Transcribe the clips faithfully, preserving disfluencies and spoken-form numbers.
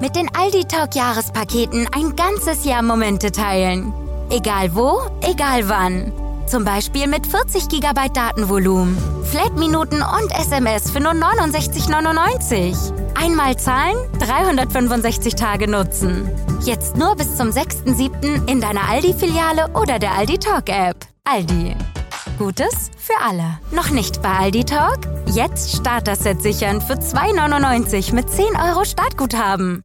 Mit den Aldi Talk Jahrespaketen ein ganzes Jahr Momente teilen. Egal wo, egal wann. Zum Beispiel mit vierzig Gigabyte Datenvolumen, Flat-Minuten und S M S für nur neunundsechzig neunundneunzig. Einmal zahlen, dreihundertfünfundsechzig Tage nutzen. Jetzt nur bis zum sechsten siebten in deiner Aldi-Filiale oder der Aldi Talk App. Aldi. Gutes für alle. Noch nicht bei Aldi Talk? Jetzt Starter-Set sichern für zwei neunundneunzig mit zehn Euro Startguthaben.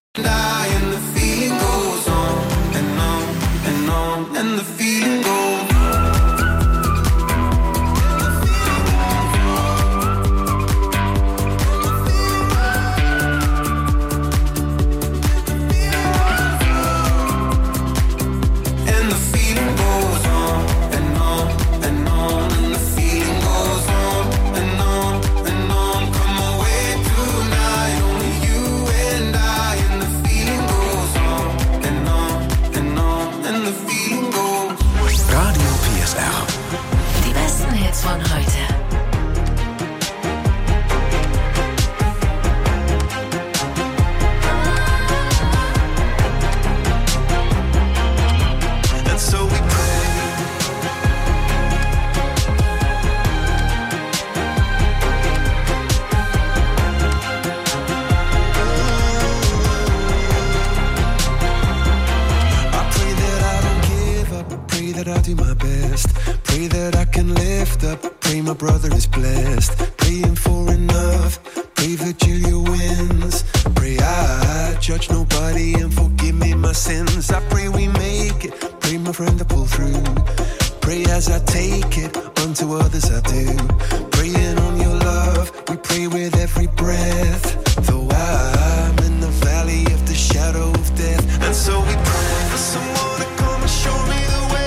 Von heute. I'll do my best. Pray that I can lift up. Pray my brother is blessed. Praying for enough. Pray that Julia wins. Pray I judge nobody and forgive me my sins. I pray we make it. Pray my friend to pull through. Pray as I take it. Unto others I do. Praying on your love. We pray with every breath. Though I'm in the valley of the shadow of death. And so we pray for someone to come and show me the way.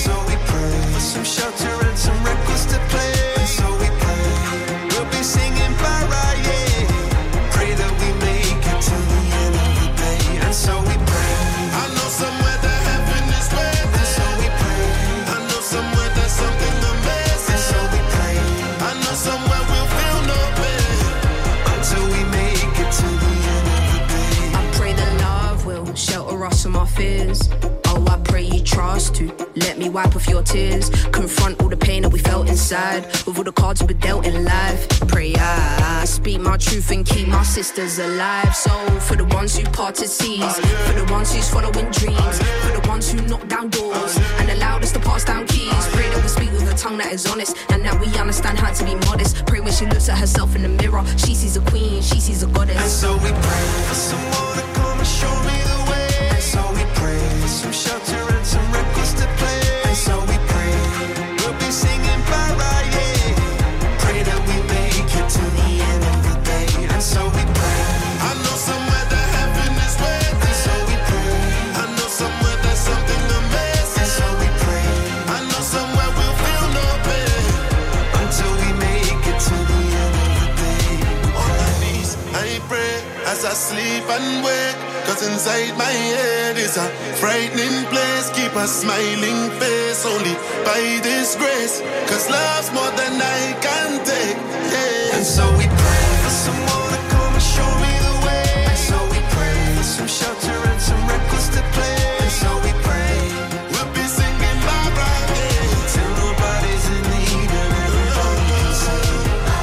Some shelter and some records to play. And so we pray. We'll be singing Barra, yeah. Pray that we make it to the end of the day. And so we pray. I know somewhere that heaven is waiting. And so we pray. I know somewhere there's something amazing. And so we pray. I know somewhere we'll feel no pain until we make it to the end of the day. I pray that love will shelter us from our fears. Oh, I pray you trust to let me wipe off your tears. Confront all the pain that we felt inside with all the cards we were dealt in life. Pray I speak my truth and keep my sisters alive. So for the ones who parted seas, for the ones who's following dreams, for the ones who knock down doors and allowed us to pass down keys. Pray that we speak with a tongue that is honest and that we understand how to be modest. Pray when she looks at herself in the mirror, she sees a queen, she sees a goddess. And so we pray for someone to come and show me the way. And so we pray for some shelter and some records to play. And so we pray we'll be singing Barra, yeah. Pray that we make it to the end of the day. And so we pray. I know somewhere that heaven is waiting. And so we pray. I know somewhere there's something amazing. And so we pray. I know somewhere we'll feel no pain until we make it to the end of the day. On my knees, I pray as I sleep and wake. Cause inside my head is a frightening place. Keep a smiling face only by this grace. Cause love's more than I can take, yeah. And so we pray for someone to come and show me the way. And so we pray for some shelter and some records to play. And so we pray we'll be singing Barbara, yeah. Till nobody's in need and everybody can sing.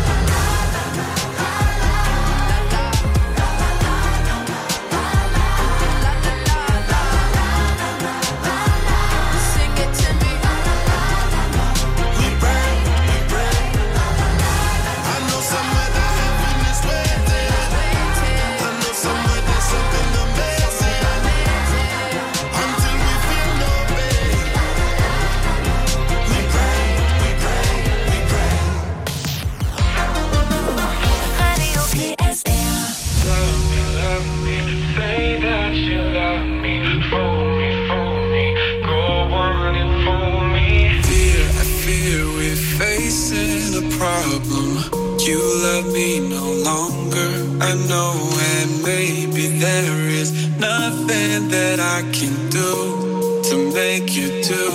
You love me no longer, I know, and maybe there is nothing that I can do to make you do.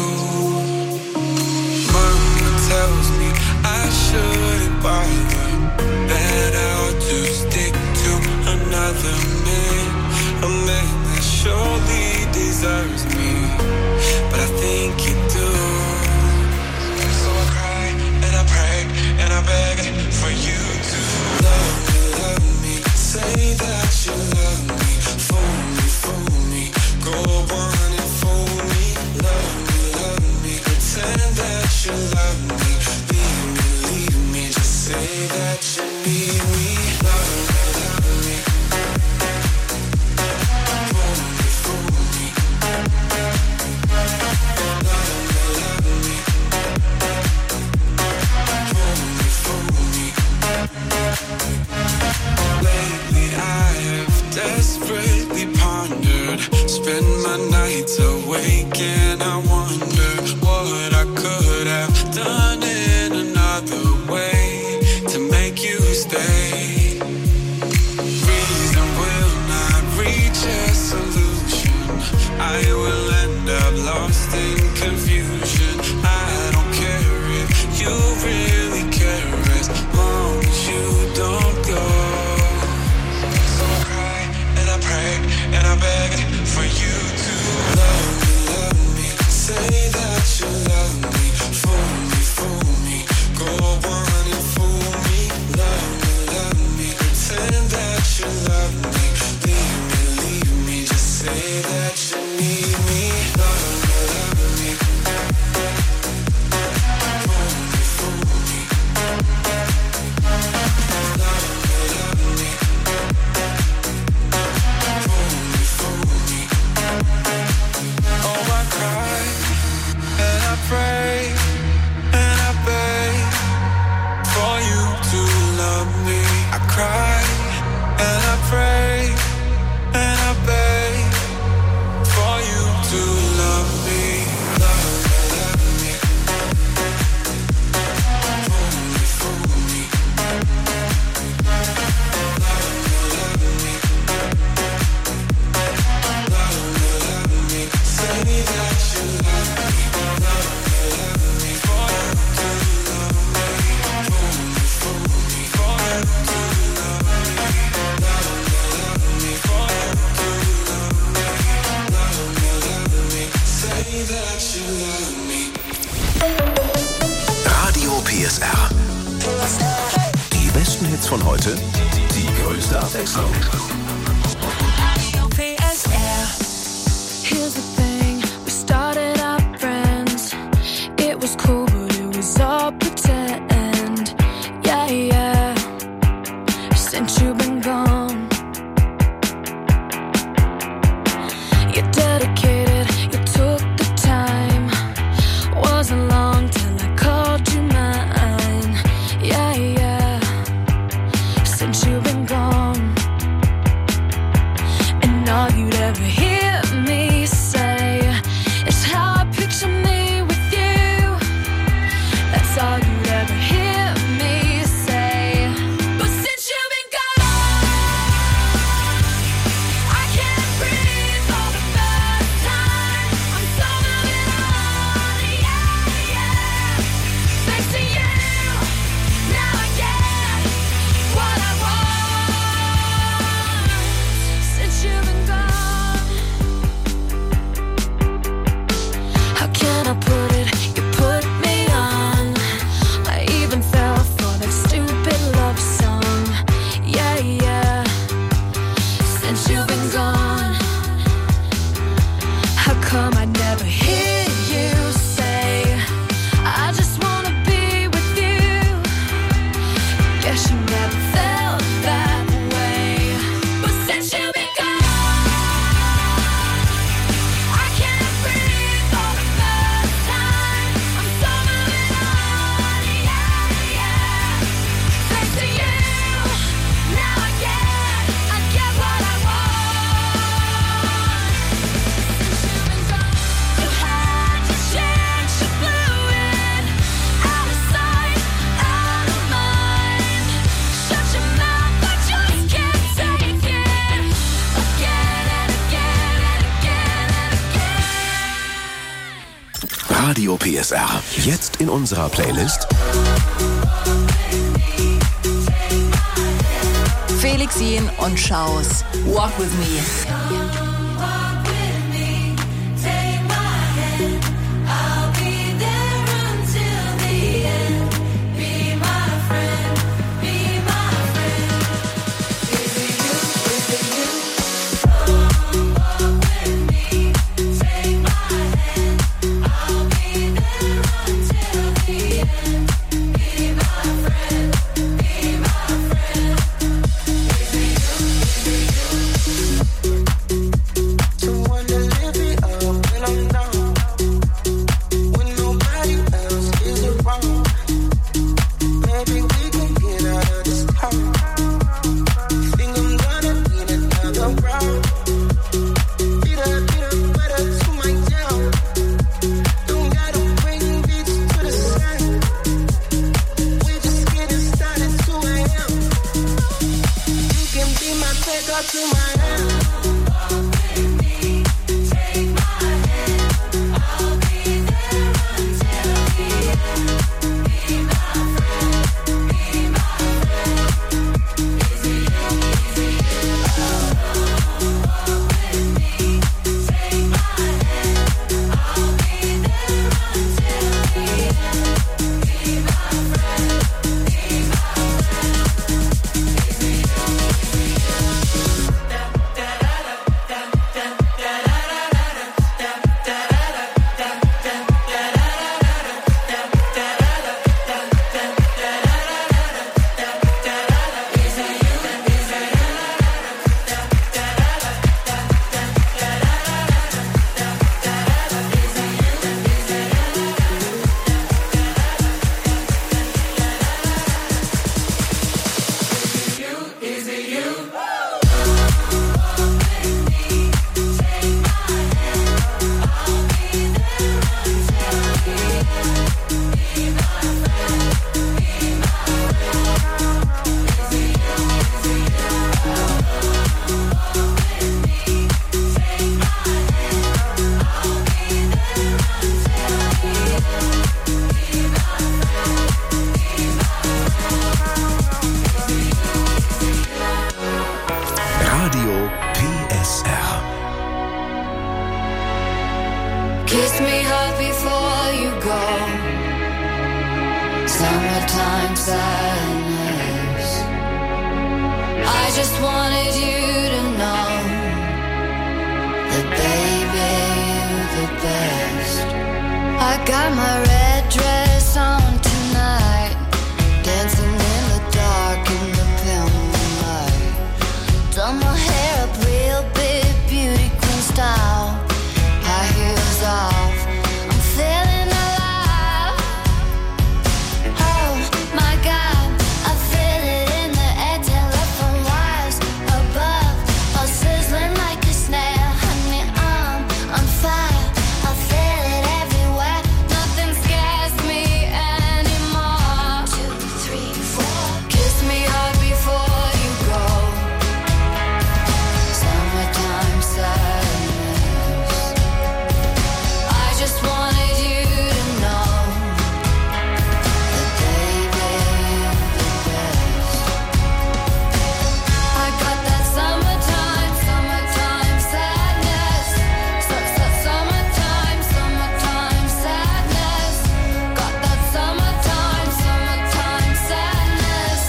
Mama tells me I shouldn't bother, that I ought to stick to another man, a deserves me, but I think you do. So I cry and I pray and I beg for you to love me, love me. Say that you love me, fool me, fool me. Go on and fool me, love me, love me. Pretend that you love me, leave me, leave me. Just say that you need me, love me, love me. Desperately pondered, spend my nights awake and I wonder what I could have done in another way to make you stay. Reason will not reach a solution, I will end up lost in confusion. I don't care if you really care as long as you don't go. And I beg for you to love me, love me. Say that you love me, fool me, fool me. Go on and fool me, love me, love me. Pretend that you love me, leave me, leave me. Just say that you need me, love me, love me. Fool me, fool me. Love me, love me. Pray and I beg for you to love me. I cry and I pray and I beg for you to love me. Love me, love me. Fool me, fool me. Love me, love me. Love me, love me. Say that you love me. Radio P S R. Die besten Hits von heute, die größte Abwechslung. P S R. Here's the thing, we started out friends. It was cool, but it was all pretend. Yeah, yeah. Since you've been gone, you're dedicated, you took the time. Wasn't long till I called you mine. Yeah, yeah. Since you've been gone, and all you'd ever hear me say is how I picture me with you. That's all you'd ever hear me say. But since you've been gone, I can't breathe for the first time. I'm so moving on, yeah, yeah. Thanks to you, now I get what I want. Since you've been gone, how can I put it? You put me on. I even fell for that stupid love song. Yeah, yeah. Since you've been gone, how come I never hear you say I just wanna be with you? Guess you never felt that way. But since you've been gone, I can't breathe for the first time. I'm so moving on, yeah, yeah. Thanks to you, now I get, I get what I want. Since you've been gone, you had your chance, you blew it. Out of sight, out of mind. Shut your mouth, I just can't take it. Again and again and again and again. Radio P S R. Jetzt in unserer Playlist Felix Jähn und Schaus. Walk with me. Kiss me hard before you go. Summertime sadness. I just wanted you to know that baby, you're the best. I got my red dress on tonight, dancing in the dark in the pale moonlight. Done my hair up real big, beauty queen style. High heels off, I'm feeling alive. Oh my God, I feel it in the air, telephone wires above, all sizzling like a snare. Honey, I'm on fire, I feel it everywhere. Nothing scares me anymore. Two, three, four. Kiss me hard before you go. Summertime sadness. I just wanted you to know that baby, you're the best. I got that summertime, summertime sadness. Su- su- Summertime, summertime sadness. Got that summertime, summertime sadness.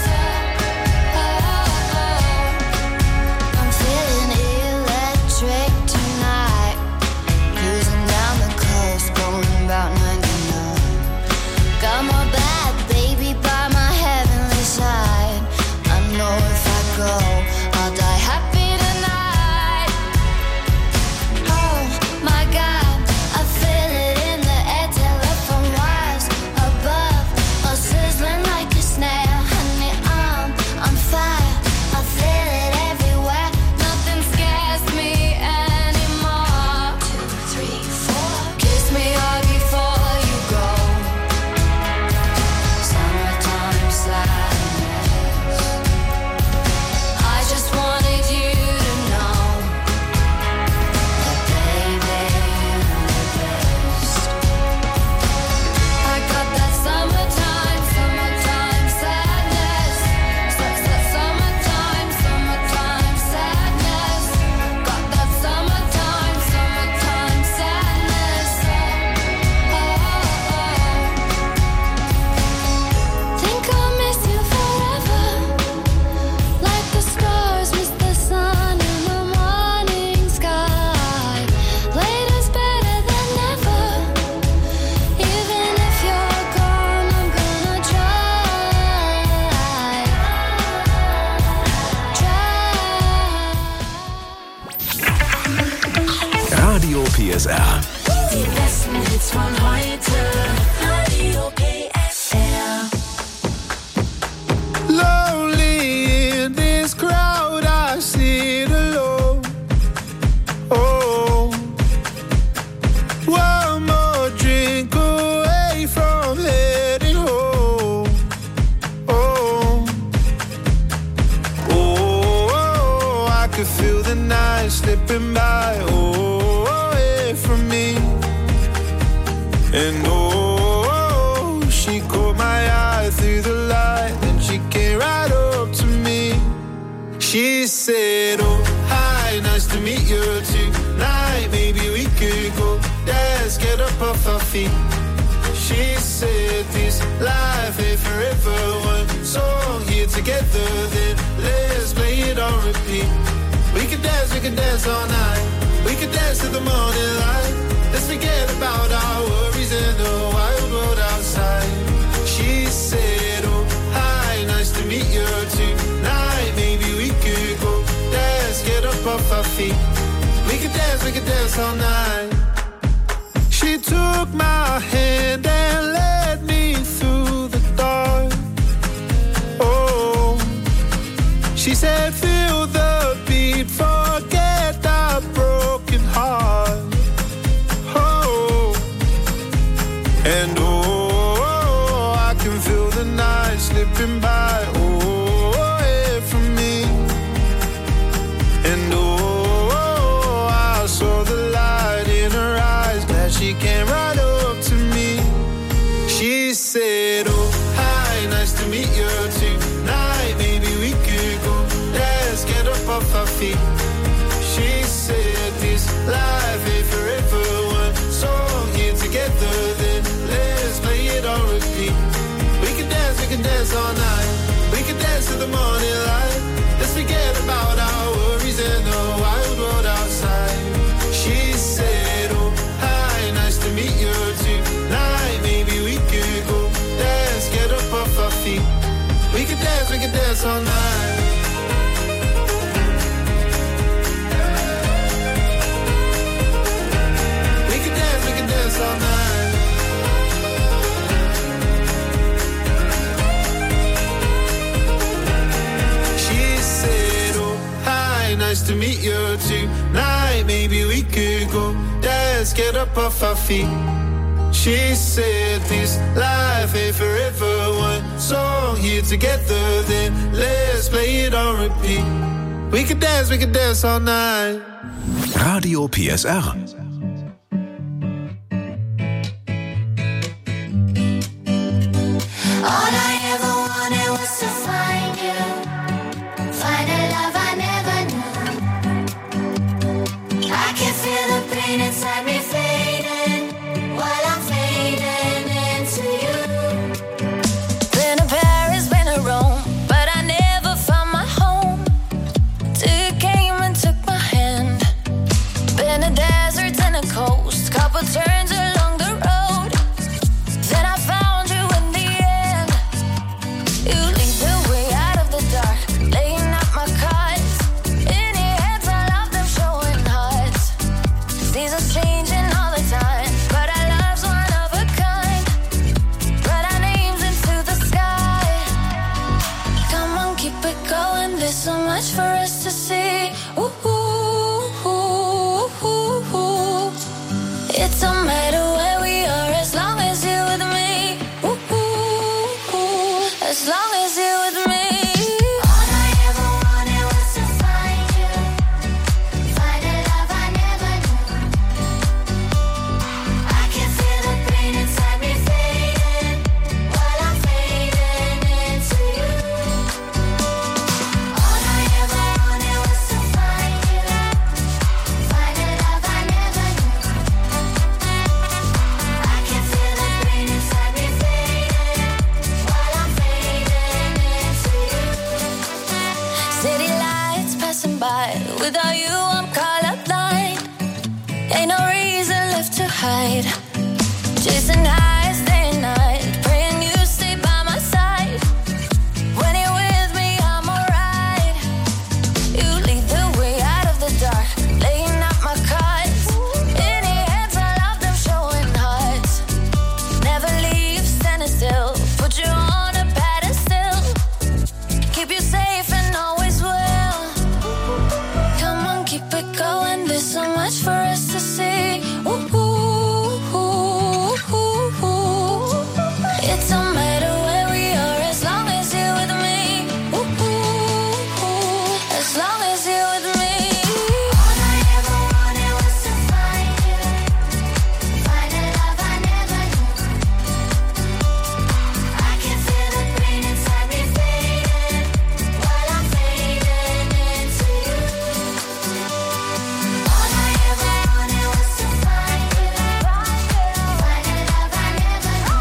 Oh, I'm feeling electric tonight. Cruising down the coast, going about ninety-nine. Got my bad baby by my heavenly side. I know if I go, I'll die happy tonight. Oh my God, I feel it in the air, telephone wires above, all sizzling like a snare. Honey, I'm on fire, I feel it everywhere. Nothing scares me anymore. Two, three, four. Kiss me hard before you go. Summertime sadness. I just wanted you to know that baby, you're the best. I got that summertime, summertime sadness. Su- su- Summertime, summertime sadness. Got that summertime, summertime sadness. Oh, think I'll miss you forever, like the stars miss the sun in the morning sky. Later's better than never. Even if you're gone, I'm gonna try. Try. Radio P S R. Die besten Hits von heute. Radio P S R. Lonely in this crowd, I sit alone. Oh, one more drink away from heading home. Oh, oh, I could feel the night slipping by. Oh, away from me. And oh, she caught my eye through the light, and she came right up to me. She said, oh, hi, nice to meet you tonight. Maybe we could go dance, get up off our feet. She said, this life ain't forever. One song here together, then let's play it on repeat. We could dance, we could dance all night. We could dance to the morning light. Let's forget about our worries and the wild world outside. She said, oh, hi, nice to meet you tonight. Maybe we could go dance, get up off our feet. We could dance, we could dance all night. She took my hand and led me through the dark. Oh, she said, feel the beat, forget the broken heart. Oh, and oh, I can feel the night slipping by. Oh, away from me. And oh, I saw the light we could go dance, get up off our feet. She said this life ain't forever. One song here together, then let's play it on repeat. We could dance, we could dance all night. Radio P S R. All I ever wanted was to find you, find a love I never knew. I can feel the pain inside me fading while I'm fading into you. Been to Paris, been to Rome, but I never found my home till you came and took my hand. Been to deserts and the coast, couple turns along the road, then I found you in the end. You lead the way out of the dark, laying out my cards. In your heads, I love them showing hearts. Seasons changing all the time, but our love's one of a kind. Write our names into the sky. Come on, keep it going. There's so much for us to see. Ooh, ooh, ooh, ooh, ooh. It don't matter where we are as long as you're with me. Ooh, ooh, ooh. As long as you're with me. All I ever wanted was to find you, find a love I never knew. I can feel the pain inside me fading while I'm fading into you. All I ever wanted was to find you, find a love I never knew. I can feel the pain inside me fading while I'm fading into you. City lights passing by. Without you, I'm colorblind. Ain't no reason left to hide. Chasing highs day and night, praying you stay by my side. When you're with me, I'm alright. You lead the way out of the dark, laying out my cards. In your hands, I love them showing hearts. Never leave, standing still. Put you on a pedestal. Keep you safe and always will. Come on, keep it going. There's so much for us to see. Ooh, ooh, ooh, ooh, ooh. It don't matter where we are as long as you're with me. Ooh, ooh, ooh. As long as you're with me. All I ever wanted was to find you, find a love I never knew. I can feel the pain inside me fading while I'm fading into you. All I ever wanted was to find you, find a love I never knew.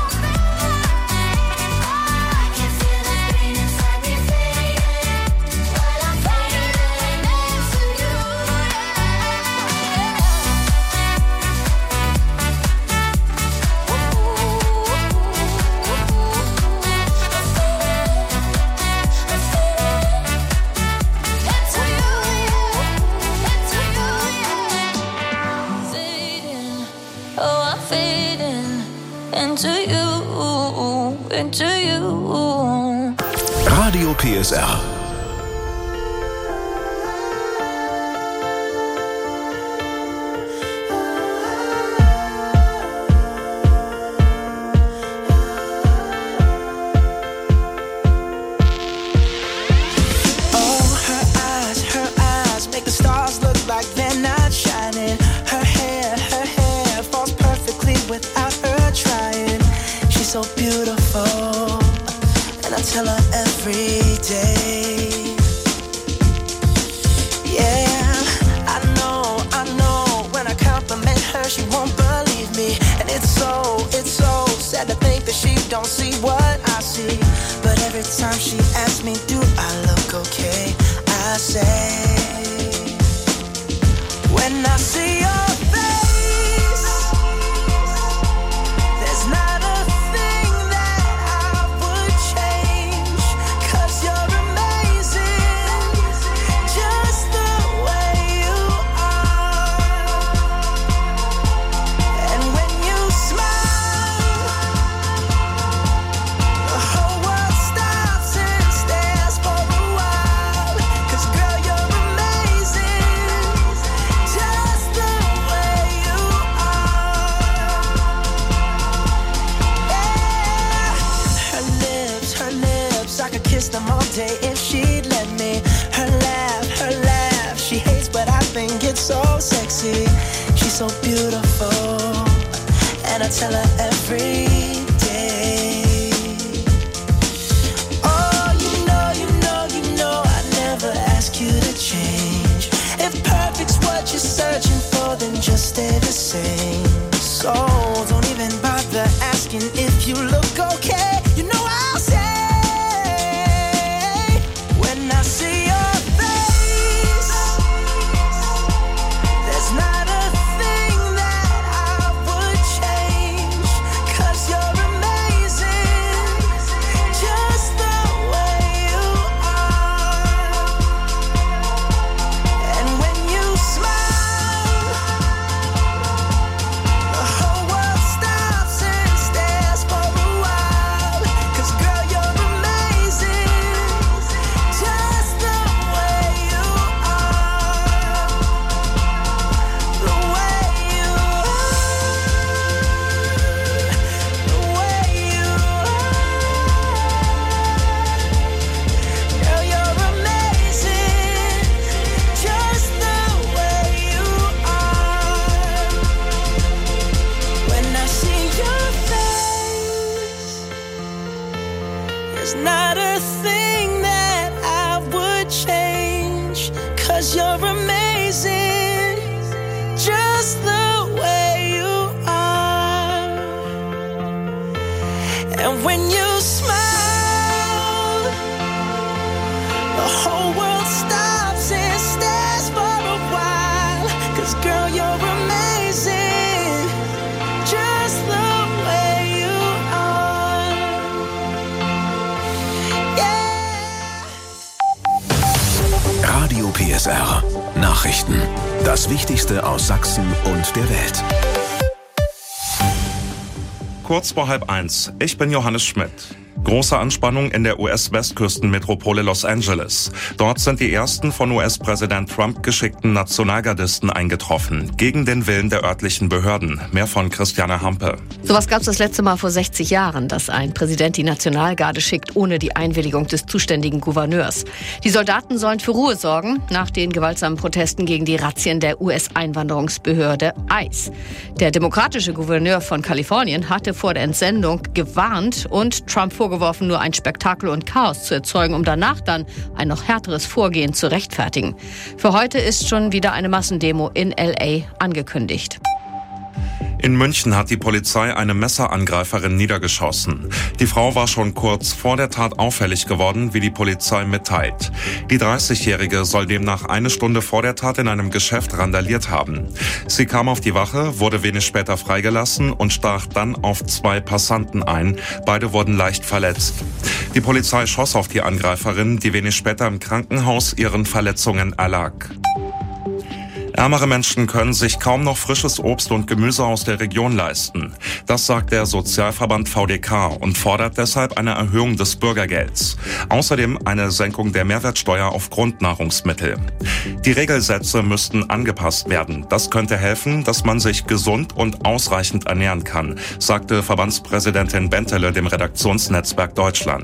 I can feel the pain inside me fading while I'm fading into you. Fading, oh, I'm fading into you, into you. Radio P S R. Oh, her eyes, her eyes make the stars look like they're not shining. Her hair, her hair falls perfectly without her trying. She's so beautiful, and I tell her every day. Yeah, I know, I know. When I compliment her, she won't believe me, and it's so, it's so sad to think that she don't see what I see. But every time she asks me, do I look okay? I say, when I see your face, there's not a thing that I would change. 'Cause you're amazing, just the way you are. And when you smile, the whole world stops and stares for a while. 'Cause girl, you're amazing, just the sexy, she's so beautiful, and I tell her every day. Oh, you know, you know, you know, I never ask you to change. If perfect's what you're searching for, then just stay the same. So don't even bother asking if you look okay. You know I'll say, when I see your face, there's not a thing that I would change, 'cause you're amazing, just the way you are. And when you smile, the whole world stops and stares for a while. 'Cause girl, you're amazing, just the way you are. The way you are. The way you are. Girl, you're amazing, just the way you are. When I see your face, there's not a thing that I would change, 'cause you're amazing, just the way you are. And when you smile, the whole world stops and stares for a while. 'Cause girl, you're amazing, just the way you are. Yeah. Radio P S R. Nachrichten. Das Wichtigste aus Sachsen und der Welt. Kurz vor halb eins. Ich bin Johannes Schmidt. Große Anspannung in der U S-Westküstenmetropole Los Angeles. Dort sind die ersten von U S-Präsident Trump geschickten Nationalgardisten eingetroffen. Gegen den Willen der örtlichen Behörden. Mehr von Christiane Hampe. Sowas gab es das letzte Mal vor sechzig Jahren, dass ein Präsident die Nationalgarde schickt, ohne die Einwilligung des zuständigen Gouverneurs. Die Soldaten sollen für Ruhe sorgen, nach den gewaltsamen Protesten gegen die Razzien der U S-Einwanderungsbehörde ICE. Der demokratische Gouverneur von Kalifornien hatte vor der Entsendung gewarnt und Trump vorgeworfen, nur ein Spektakel und Chaos zu erzeugen, um danach dann ein noch härteres Vorgehen zu rechtfertigen. Für heute ist schon wieder eine Massendemo in L A angekündigt. In München hat die Polizei eine Messerangreiferin niedergeschossen. Die Frau war schon kurz vor der Tat auffällig geworden, wie die Polizei mitteilt. Die dreißigjährige soll demnach eine Stunde vor der Tat in einem Geschäft randaliert haben. Sie kam auf die Wache, wurde wenig später freigelassen und stach dann auf zwei Passanten ein. Beide wurden leicht verletzt. Die Polizei schoss auf die Angreiferin, die wenig später im Krankenhaus ihren Verletzungen erlag. Ärmere Menschen können sich kaum noch frisches Obst und Gemüse aus der Region leisten. Das sagt der Sozialverband V D K und fordert deshalb eine Erhöhung des Bürgergelds. Außerdem eine Senkung der Mehrwertsteuer auf Grundnahrungsmittel. Die Regelsätze müssten angepasst werden. Das könnte helfen, dass man sich gesund und ausreichend ernähren kann, sagte Verbandspräsidentin Bentele dem Redaktionsnetzwerk Deutschland.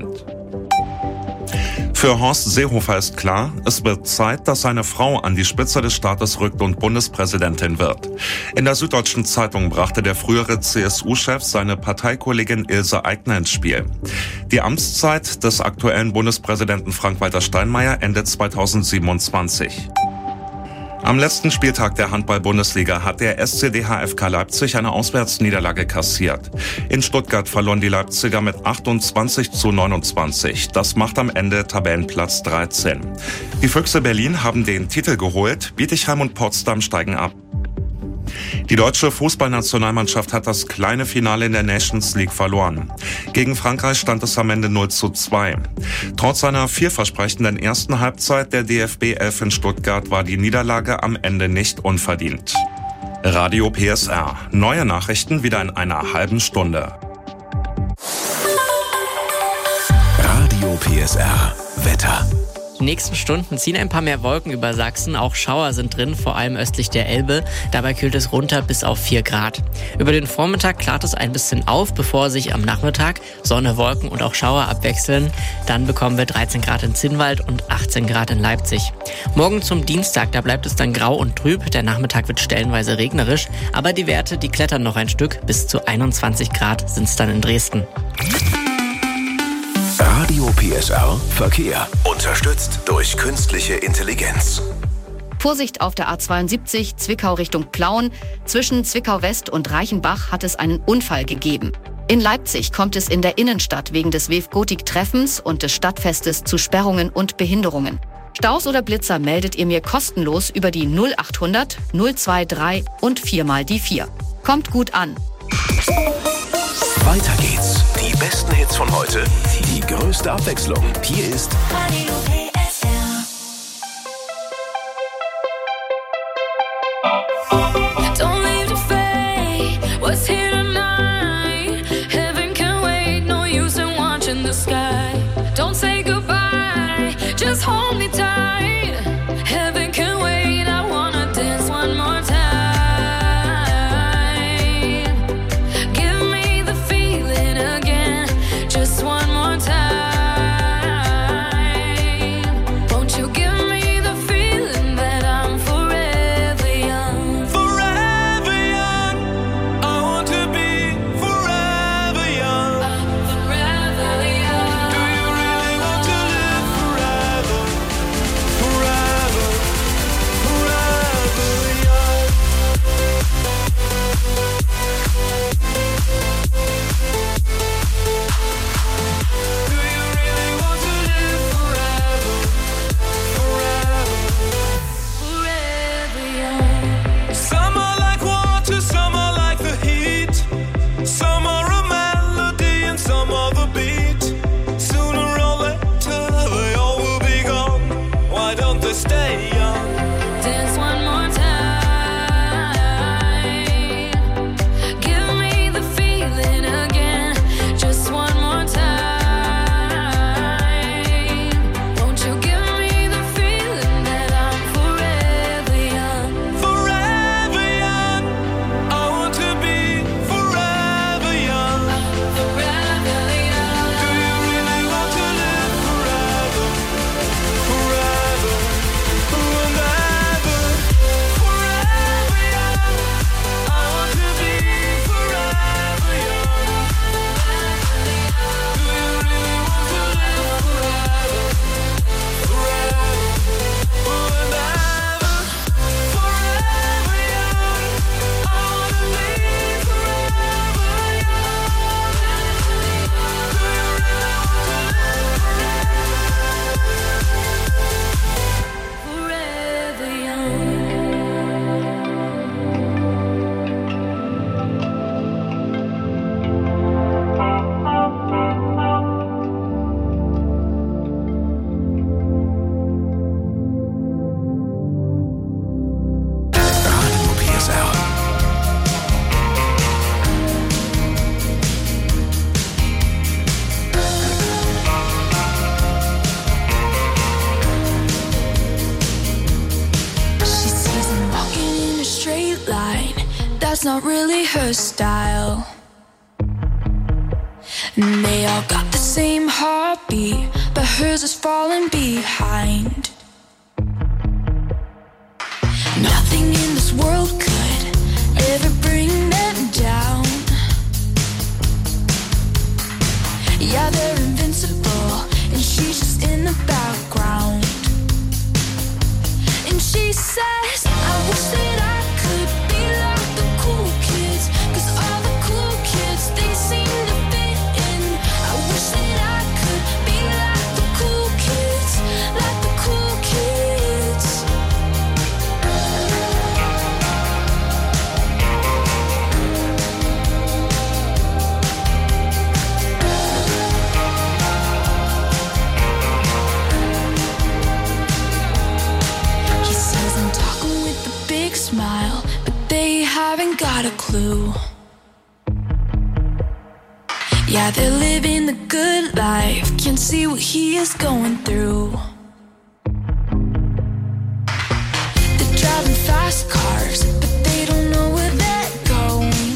Für Horst Seehofer ist klar, es wird Zeit, dass seine Frau an die Spitze des Staates rückt und Bundespräsidentin wird. In der Süddeutschen Zeitung brachte der frühere C S U-Chef seine Parteikollegin Ilse Aigner ins Spiel. Die Amtszeit des aktuellen Bundespräsidenten Frank-Walter Steinmeier endet zweitausendsiebenundzwanzig. Am letzten Spieltag der Handball-Bundesliga hat der S C D H F K Leipzig eine Auswärtsniederlage kassiert. In Stuttgart verloren die Leipziger mit achtundzwanzig zu neunundzwanzig. Das macht am Ende Tabellenplatz dreizehn. Die Füchse Berlin haben den Titel geholt, Bietigheim und Potsdam steigen ab. Die deutsche Fußballnationalmannschaft hat das kleine Finale in der Nations League verloren. Gegen Frankreich stand es am Ende null zu zwei. Trotz einer vielversprechenden ersten Halbzeit der D F B elf in Stuttgart war die Niederlage am Ende nicht unverdient. Radio P S R. Neue Nachrichten wieder in einer halben Stunde. Radio P S R. Wetter. Die nächsten Stunden ziehen ein paar mehr Wolken über Sachsen. Auch Schauer sind drin, vor allem östlich der Elbe. Dabei kühlt es runter bis auf vier Grad. Über den Vormittag klart es ein bisschen auf, bevor sich am Nachmittag Sonne, Wolken und auch Schauer abwechseln. Dann bekommen wir dreizehn Grad in Zinnwald und achtzehn Grad in Leipzig. Morgen zum Dienstag, da bleibt es dann grau und trüb. Der Nachmittag wird stellenweise regnerisch. Aber die Werte, die klettern noch ein Stück. Bis zu einundzwanzig Grad sind es dann in Dresden. Radio P S R Verkehr. Unterstützt durch künstliche Intelligenz. Vorsicht auf der A zweiundsiebzig, Zwickau Richtung Plauen. Zwischen Zwickau West und Reichenbach hat es einen Unfall gegeben. In Leipzig kommt es in der Innenstadt wegen des W E F Gotik-Treffens und des Stadtfestes zu Sperrungen und Behinderungen. Staus oder Blitzer meldet ihr mir kostenlos über die null achthundert null drei zwei und vier mal die vier. Kommt gut an. Weiter geht's. Die besten Hits von heute. Die größte Abwechslung. Hier ist Radio P S R. Don't leave the fate. What's here tonight? Heaven can wait. No use in watching the sky. Don't say goodbye. Just hold me tight. Heaven can wait. I wanna dance one more time. Give me the feeling again. Just one more time. Won't you give me the feeling that I'm forever young? Forever young. I want to be forever young. Forever young. Do you really want to live forever? Forever, forever young. Do you really want to live forever? Forever. Forever young. Some are like water, some are like the heat. Some are a melody and some are the beat. Sooner or later they all will be gone. Why don't they stay young? Dance one more time. Give me the feeling again. Just one more time. Won't you give me the feeling that I'm forever young? Forever young. I want to be forever young. Forever young. Do you really want to live forever? Forever, and ever. Forever young. I want to be forever young. Do you really want to live forever? Forever, and ever. Forever young. I want to be forever young. Do you really want to live Forever young. Radio P S R. She sees him walking in a straight line. That's not really her style. And they all got the same heartbeat, but hers is falling behind. Nothing in this world could ever bring them down. Yeah, they're invincible, and she's just in the background. And she says, I wish that I could be like the cool kids, 'cause all the cool kids, they seem to fit in. I wish that I could be like the cool kids, like the cool kids. He says I'm talking with a big smile, but they haven't got a clue. Yeah, they're living the good life, can't see what he is going through. fast cars, but they don't know where they're going.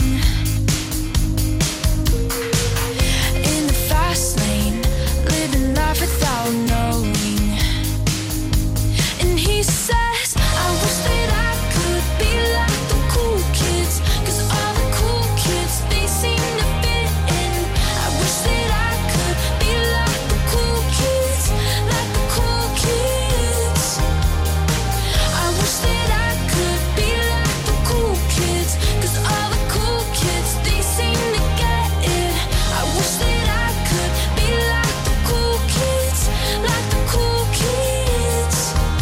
In the fast lane, living life without knowing. And he says, I wish that I could be like the cool kids, 'cause all the cool kids, they seem to fit in. I wish that I could be like the cool kids, like the cool kids. I wish that I could be like the cool kids, 'cause all the cool kids, they seem to get it. I wish that I could be like the cool kids, like the cool kids.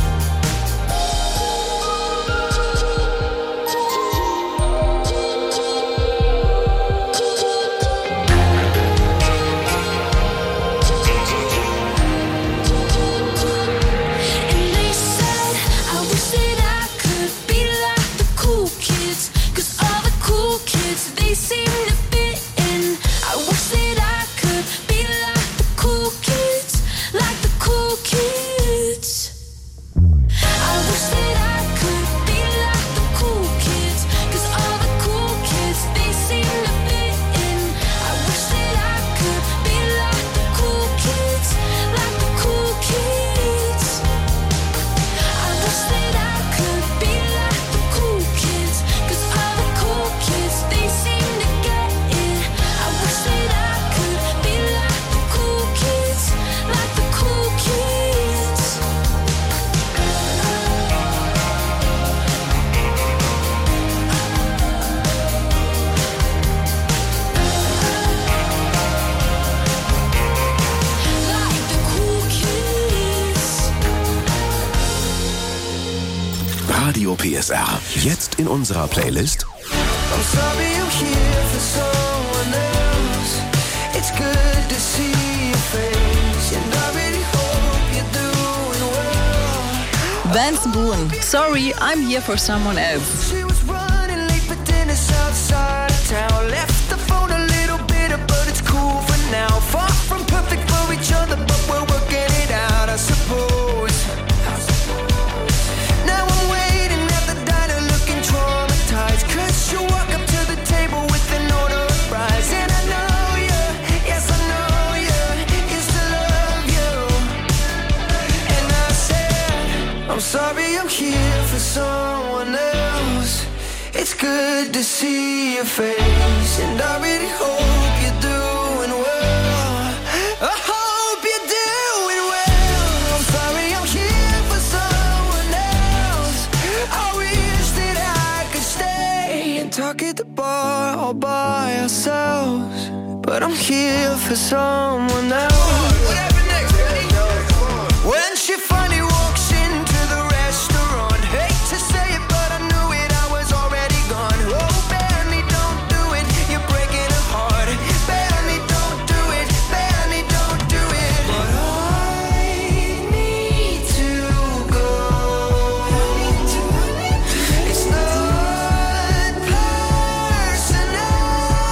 And they said, I wish that I could be like the cool kids, 'cause all the cool kids, they seem to fit in. I wish that I could be like the cool kids, like the cool kids. I wish that I could be like the cool kids, 'cause all the cool kids, they seem to fit in. I wish that I could be like the cool kids, like the cool kids. I wish that I could be like the cool kids, 'cause all the cool kids, they seem to get it. I wish that I could be like the cool kids, like the cool kids. Like the cool kids. Radio P S R. Jetzt in unserer Playlist I'm sorry I'm here for someone else. It's good to see your face, and I really hope you're doing well. Vance Boone, sorry, I'm here for someone else. She was running late for dinner outside of town. Left the phone a little bitter, but it's cool for now. Far from perfect for each other, but we're working it out, I suppose. Now I'm waiting at the diner looking traumatized, 'cause you walk up to the table with an order of fries. And I know you, yes I know you, used to love you. And I said, I'm sorry I'm here for someone else. It's good to see your face, and I really hope you're doing well. I hope you're doing well. I'm sorry I'm here for someone else. I wish that I could stay and talk at the bar all by ourselves, but I'm here for someone else. What happened next? When she finally walks into the restaurant, hate to say it, but I knew it, I was already gone. Oh, Benny, don't do it, you're breaking her heart. Benny, don't do it, Benny, don't do it. But I need to go. It's not personal.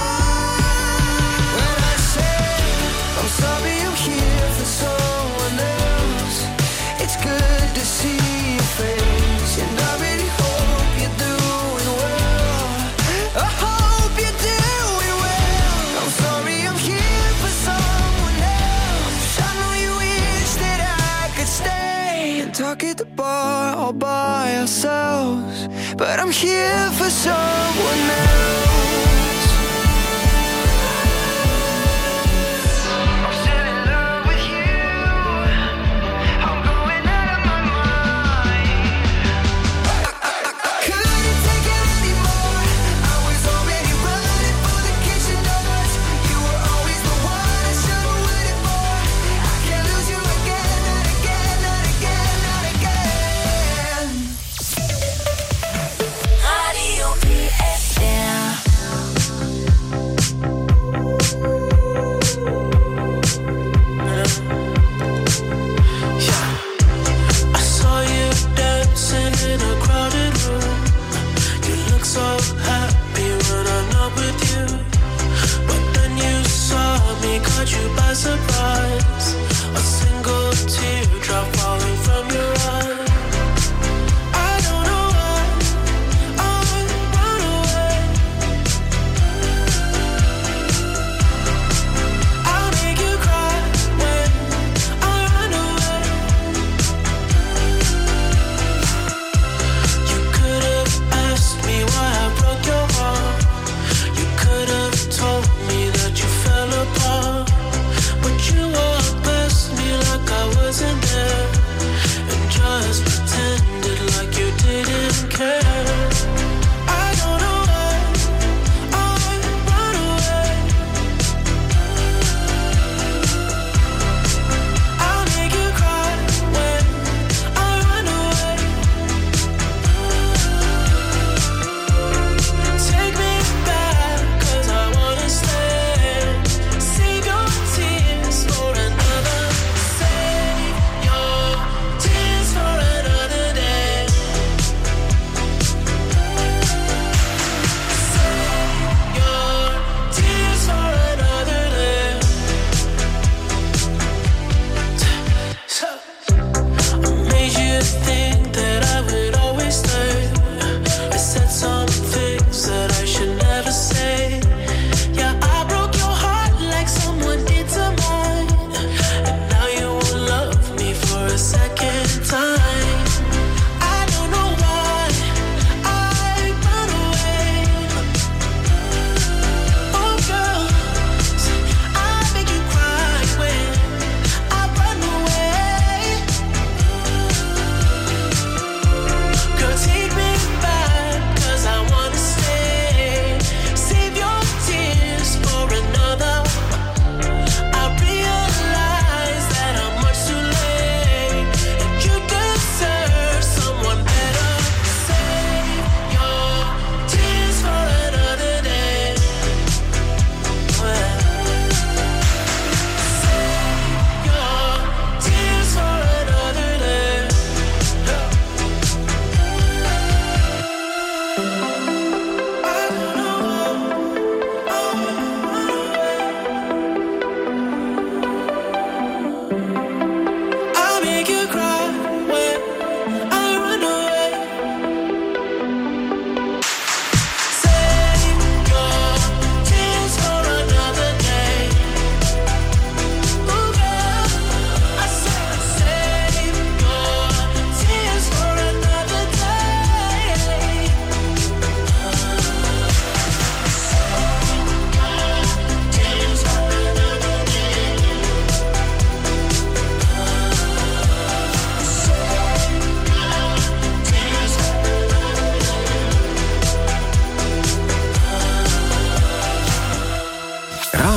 When I say I'm sorry I'm here for someone else, it's good to see your face, and I really hope you're doing well. I hope you're doing well. I'm sorry I'm here for someone else. I know you wish that I could stay and talk at the bar all by ourselves, but I'm here for someone else. I'm still in love with you. I'm going out of my mind. I couldn't take it anymore. I was already running for the kitchen doors. You were always the one I should have waited for. I can't lose you again, not again, not again, not again. Radio P S R. I saw you dancing in a crowded room. You look so happy when I'm not with you. But then you saw me, caught you by surprise. A single teardrop falling from your eye. I don't know why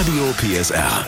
Radio P S R.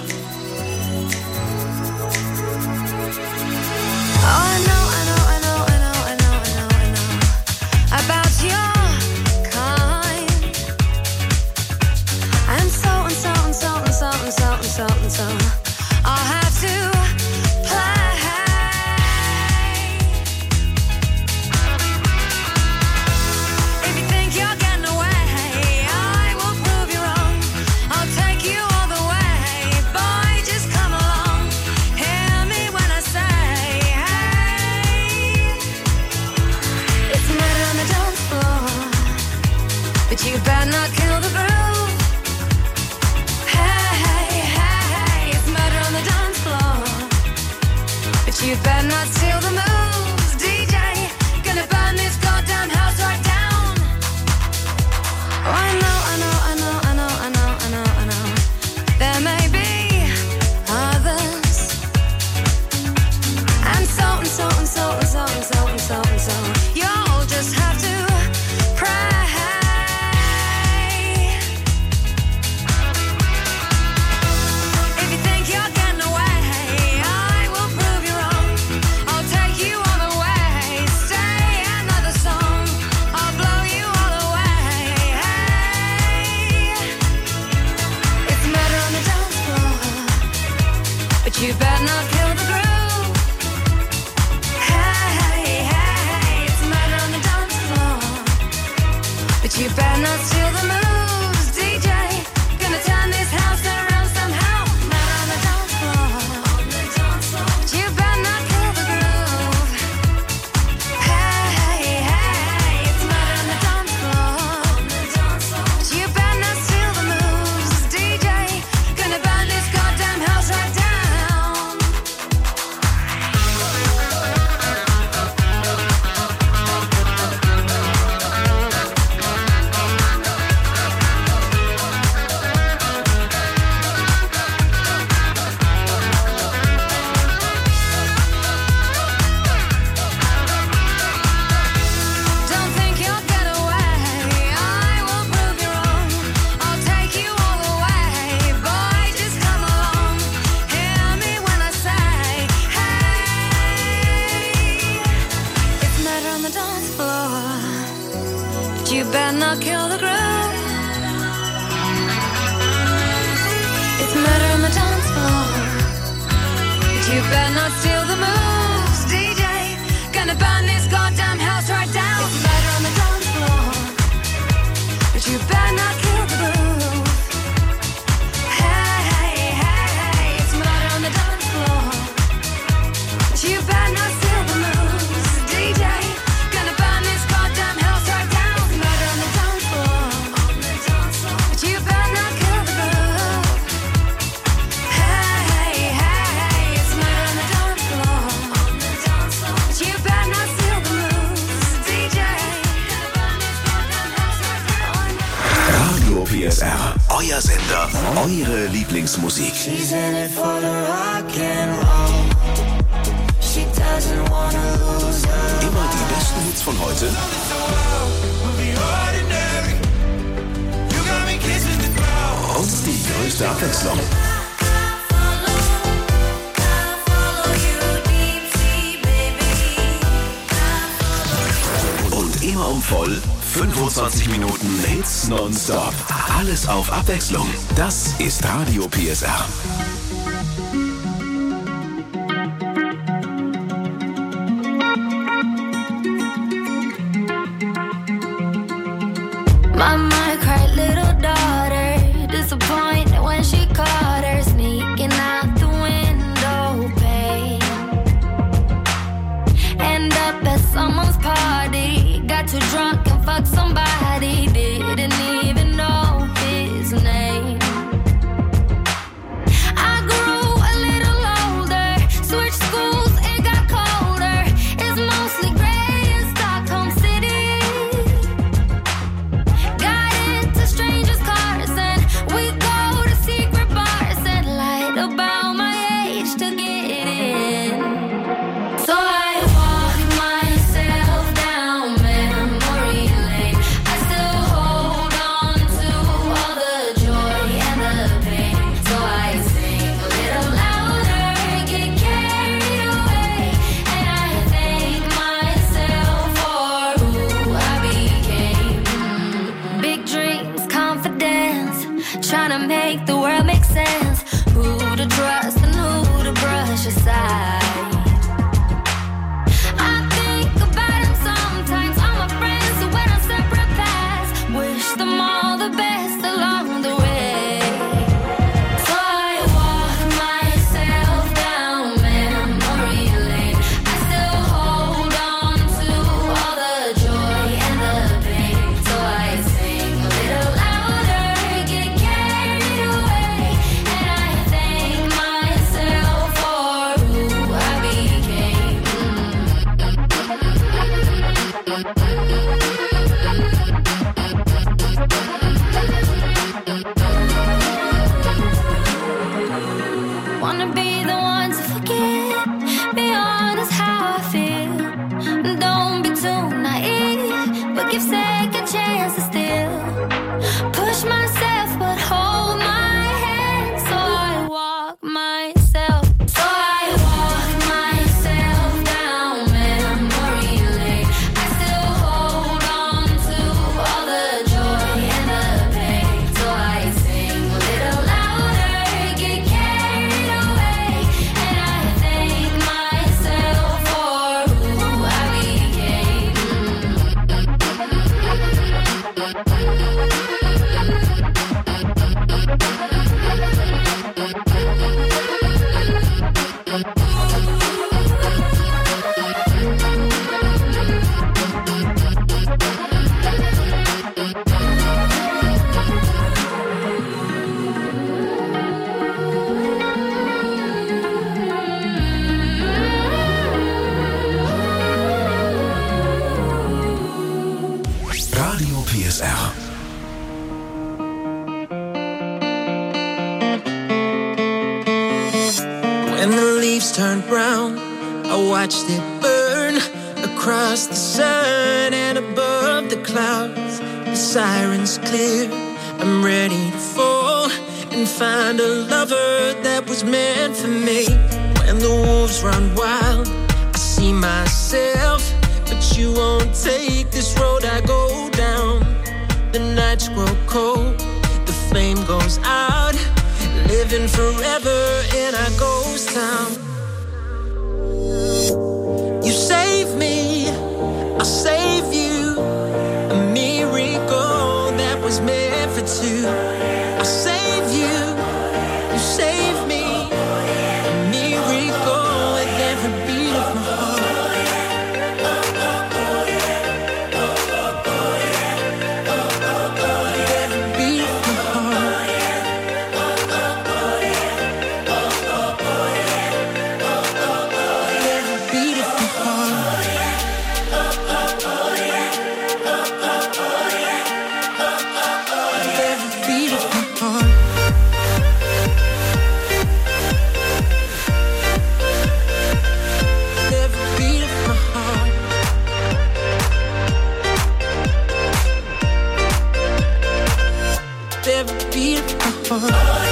P S R, euer Sender, eure Lieblingsmusik. Immer die besten Hits von heute. Und die größte Abwechslung. Und immer um voll. fünfundzwanzig Minuten Hits nonstop. Alles auf Abwechslung. Das ist Radio P S R. Mama cried, little daughter, disappointed when she caught her sneaking out the window pane. End up at someone's party, got too drunk and fucked somebody, didn't even know his name. I grew a little older, switched schools, it got colder. It's mostly gray in Stockholm City. Got into strangers' cars and we go to secret bars and lied about my age to get in. So I walked myself down memory lane, trying to make the world make sense. Who to trust and who to brush aside. I think about them sometimes, all my friends who went on separate paths. Wish them all the best along the way. So I walk myself down memory lane. I still hold on to all the joy and the pain. So I sing a little louder, get carried away, and I thank myself for who I became. Wanna be the one to forget, be honest how I feel. Don't be too naive, but give second chances still. Push myself, but hold my hand. So I walk myself, so I walk myself down memory lane. I still hold on to all the joy and the pain. So I sing a little louder, get carried away, and I thank myself for who I became. Radio P S R. When the leaves turned brown, I watched it burn across the sun and above the clouds. The sirens clear, I'm ready to fall and find a lover that was meant for me. When the wolves run wild, I see myself, but you won't take this road I go down. The nights grow cold, the flame goes out, living forever in our ghost town. You save me, I'll save you. A miracle that was meant for two. I'll save you, you save me. A miracle with every beat of my heart. Every beat of my heart. Every beat of my heart. Every beat of my heart. Every beat of my heart. Every beat of my heart.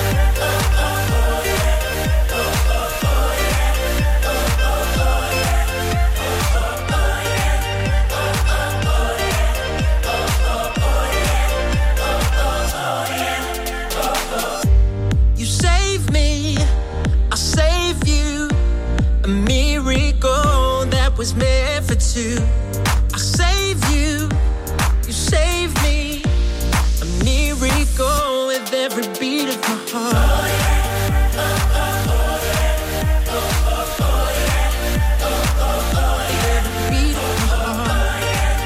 You save me, I'll save you. A miracle that was meant for two. I'll save you, you save me. A miracle with every beat of my heart. Every beat of my heart.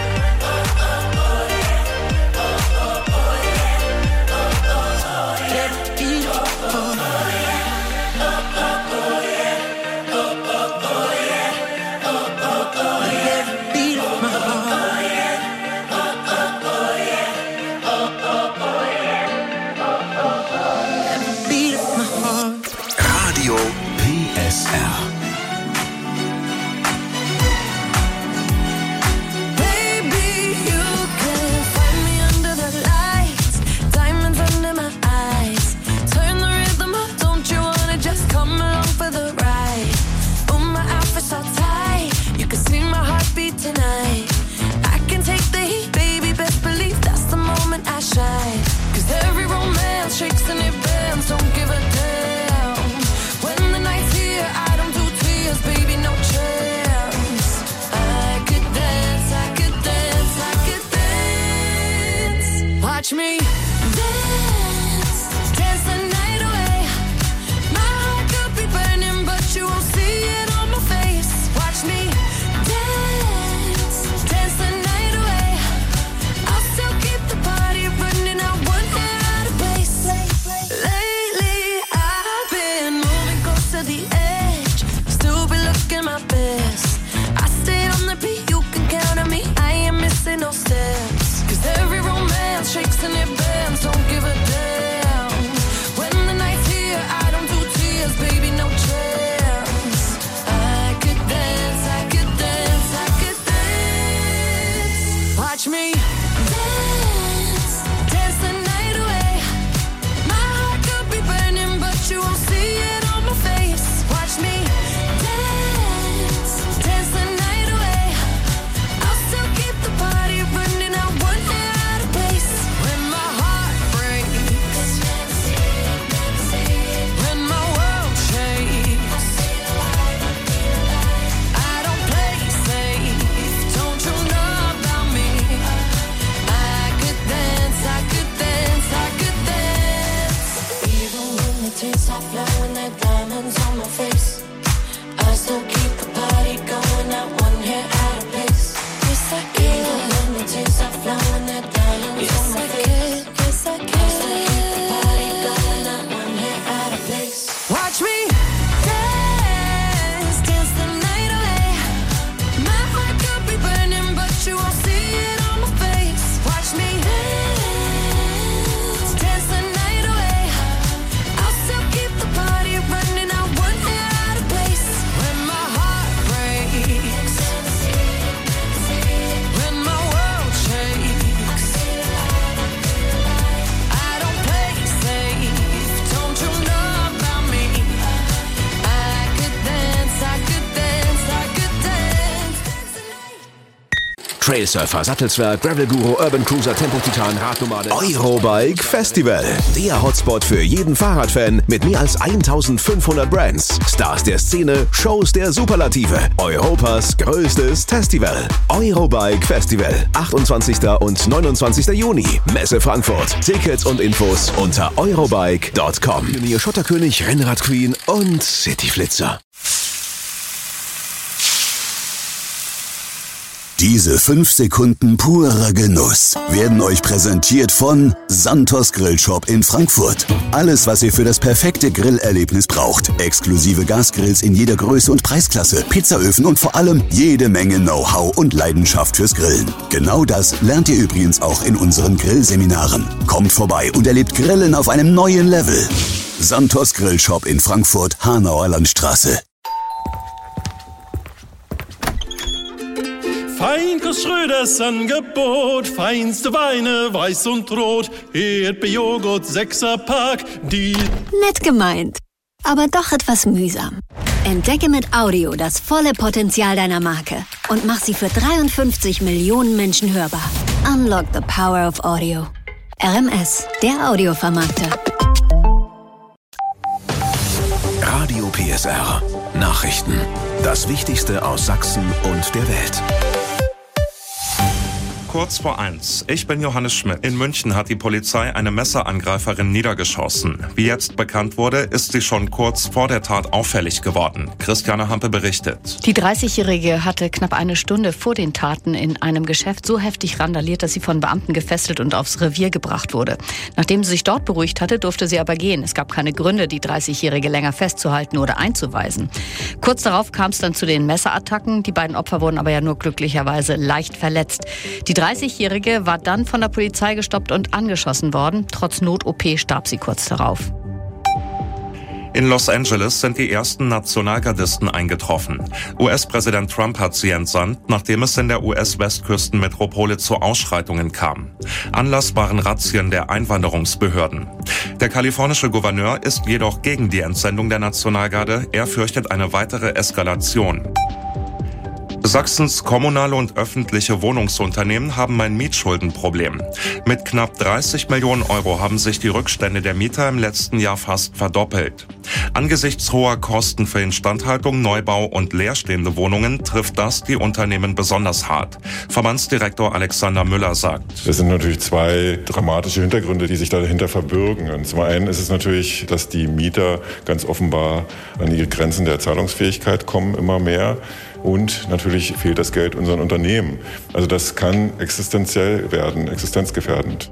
Every beat of my heart. Every beat of my heart. Every beat of my heart. Radio P S R. Baby, you can find me under the lights, diamonds under my eyes. Turn the rhythm up, don't you wanna just come along for the ride? Oh, my outfit's so tight, you can see my heartbeat tonight. I can take the heat, baby, best believe that's the moment I shine. 'Cause every romance Watch me dance, dance the night away. My heart could be burning, but you won't see it on my face. Watch me dance, dance the night away. I'll still keep the party running, I won't get out of place. Lately, I've been moving close to the edge, still be looking my best. I stay on the beat, you can count on me, I ain't missing no steps. Cause every romance shakes and it bends, don't give a damn. When the night's here, I don't do tears, baby, no chance. I could dance, I could dance, I could dance. Watch me dance, dance the night away. My heart could be burning, but you won't see it on my face. Watch me dance, dance the night away. I'll still keep the party running, I won't get out of place. When my heart breaks, when my world shakes, I don't play safe, don't you know about me? I could dance, I could dance, I could dance. Even when the tears stop flowing, there diamonds on my face, I still keep the party going, not one hair out of place. Yes, I can. Even when the tears stop flowing, there diamonds on my face. Yes, I can. I still keep the party going, not one hair out of place. Watch me dance, dance the night away. My heart could be burning, but you won't see it on my face. Watch me dance, dance the night away. I'll still keep the party running, I won't get out of place. When my heart breaks, when my world shakes, I don't play safe, don't you know about me? I could dance, I could dance, I could dance. Trailsurfer, Sattelswerk, Gravel Guru, Urban Cruiser, Tempo Titan, Radnomade. Eurobike Festival. Der Hotspot für jeden Fahrradfan mit mehr als eintausendfünfhundert Brands, Stars der Szene, Shows der Superlative. Europas größtes Festival. Eurobike Festival. achtundzwanzigsten und neunundzwanzigsten Juni. Messe Frankfurt. Tickets und Infos unter eurobike punkt com. Pionier, Schotterkönig, Rennrad Queen und Cityflitzer. Diese fünf Sekunden purer Genuss werden euch präsentiert von Santos Grillshop in Frankfurt. Alles, was ihr für das perfekte Grillerlebnis braucht. Exklusive Gasgrills in jeder Größe und Preisklasse, Pizzaöfen und vor allem jede Menge Know-how und Leidenschaft fürs Grillen. Genau das lernt ihr übrigens auch in unseren Grillseminaren. Kommt vorbei und erlebt Grillen auf einem neuen Level. Santos Grillshop in Frankfurt, Hanauer Landstraße. Feinkos Schröders Angebot, feinste Weine, weiß und rot, Erdbeerjoghurt, Sechserpack, die... Nett gemeint, aber doch etwas mühsam. Entdecke mit Audio das volle Potenzial deiner Marke und mach sie für dreiundfünfzig Millionen Menschen hörbar. Unlock the power of audio. R M S, der Audiovermarkter. Radio P S R. Nachrichten. Das Wichtigste aus Sachsen und der Welt. Kurz vor eins. Ich bin Johannes Schmidt. In München hat die Polizei eine Messerangreiferin niedergeschossen. Wie jetzt bekannt wurde, ist sie schon kurz vor der Tat auffällig geworden. Christiane Hampe berichtet. Die dreißigjährige hatte knapp eine Stunde vor den Taten in einem Geschäft so heftig randaliert, dass sie von Beamten gefesselt und aufs Revier gebracht wurde. Nachdem sie sich dort beruhigt hatte, durfte sie aber gehen. Es gab keine Gründe, die dreißigjährige länger festzuhalten oder einzuweisen. Kurz darauf kam es dann zu den Messerattacken. Die beiden Opfer wurden aber ja nur glücklicherweise leicht verletzt. Die dreißigjährige war dann von der Polizei gestoppt und angeschossen worden. Trotz Not-O P starb sie kurz darauf. In Los Angeles sind die ersten Nationalgardisten eingetroffen. U S-Präsident Trump hat sie entsandt, nachdem es in der U S-Westküstenmetropole zu Ausschreitungen kam. Anlass waren Razzien der Einwanderungsbehörden. Der kalifornische Gouverneur ist jedoch gegen die Entsendung der Nationalgarde. Er fürchtet eine weitere Eskalation. Sachsens kommunale und öffentliche Wohnungsunternehmen haben ein Mietschuldenproblem. Mit knapp dreißig Millionen Euro haben sich die Rückstände der Mieter im letzten Jahr fast verdoppelt. Angesichts hoher Kosten für Instandhaltung, Neubau und leerstehende Wohnungen trifft das die Unternehmen besonders hart. Verbandsdirektor Alexander Müller sagt: Es sind natürlich zwei dramatische Hintergründe, die sich dahinter verbirgen. Und zum einen ist es natürlich, dass die Mieter ganz offenbar an ihre Grenzen der Zahlungsfähigkeit kommen, immer mehr. Und natürlich fehlt das Geld unseren Unternehmen. Also das kann existenziell werden, existenzgefährdend.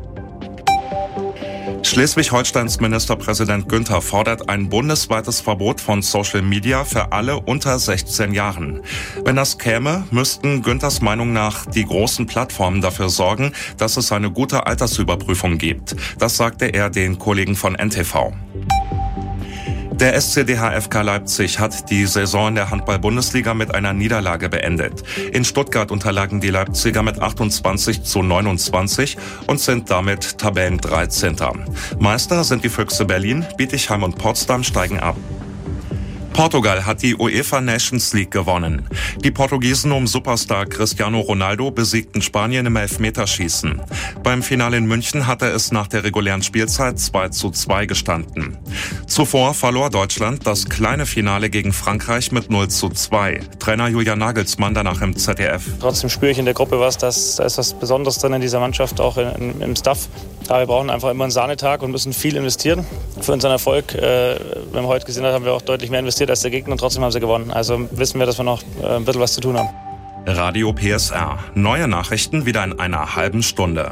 Schleswig-Holsteins Ministerpräsident Günther fordert ein bundesweites Verbot von Social Media für alle unter sechzehn Jahren. Wenn das käme, müssten Günthers Meinung nach die großen Plattformen dafür sorgen, dass es eine gute Altersüberprüfung gibt. Das sagte er den Kollegen von N T V. Der S C D H F K Leipzig hat die Saison in der Handball-Bundesliga mit einer Niederlage beendet. In Stuttgart unterlagen die Leipziger mit achtundzwanzig zu neunundzwanzig und sind damit Tabellendreizehnter. Meister sind die Füchse Berlin, Bietigheim und Potsdam steigen ab. Portugal hat die UEFA Nations League gewonnen. Die Portugiesen um Superstar Cristiano Ronaldo besiegten Spanien im Elfmeterschießen. Beim Finale in München hatte es nach der regulären Spielzeit zwei zu zwei gestanden. Zuvor verlor Deutschland das kleine Finale gegen Frankreich mit null zu zwei. Trainer Julian Nagelsmann danach im Z D F. Trotzdem spüre ich in der Gruppe was, dass da ist was Besonderes drin in dieser Mannschaft, auch in, in, im Staff. Aber wir brauchen einfach immer einen Sahnetag und müssen viel investieren für unseren Erfolg. Äh, wenn wir heute gesehen haben, haben wir auch deutlich mehr investiert als der Gegner und trotzdem haben sie gewonnen. Also wissen wir, dass wir noch äh, ein bisschen was zu tun haben. Radio P S R. Neue Nachrichten wieder in einer halben Stunde.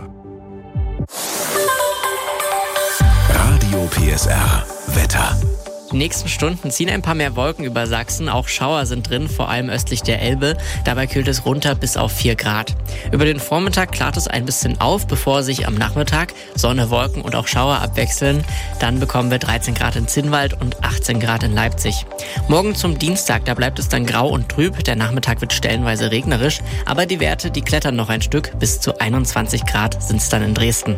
Radio P S R. Wetter. Die nächsten Stunden ziehen ein paar mehr Wolken über Sachsen. Auch Schauer sind drin, vor allem östlich der Elbe. Dabei kühlt es runter bis auf vier Grad. Über den Vormittag klart es ein bisschen auf, bevor sich am Nachmittag Sonne, Wolken und auch Schauer abwechseln. Dann bekommen wir dreizehn Grad in Zinnwald und achtzehn Grad in Leipzig. Morgen zum Dienstag, da bleibt es dann grau und trüb. Der Nachmittag wird stellenweise regnerisch. Aber die Werte, die klettern noch ein Stück. Bis zu einundzwanzig Grad sind es dann in Dresden.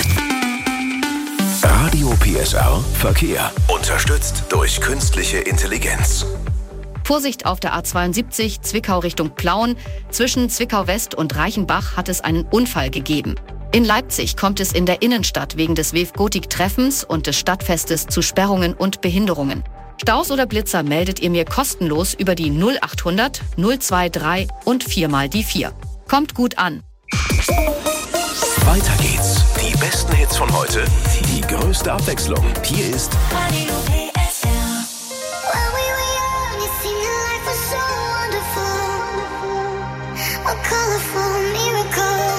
Radio P S R Verkehr. Unterstützt durch künstliche Intelligenz. Vorsicht auf der A zweiundsiebzig, Zwickau Richtung Plauen. Zwischen Zwickau West und Reichenbach hat es einen Unfall gegeben. In Leipzig kommt es in der Innenstadt wegen des W E F Gotik-Treffens und des Stadtfestes zu Sperrungen und Behinderungen. Staus oder Blitzer meldet ihr mir kostenlos über die null achthundert null drei drei und viermal die vier. Kommt gut an. Weiter geht's. Die besten Hits von heute, die größte Abwechslung. Hier ist Radio P S R. When we were young, it seemed that life was so wonderful. A colorful miracle.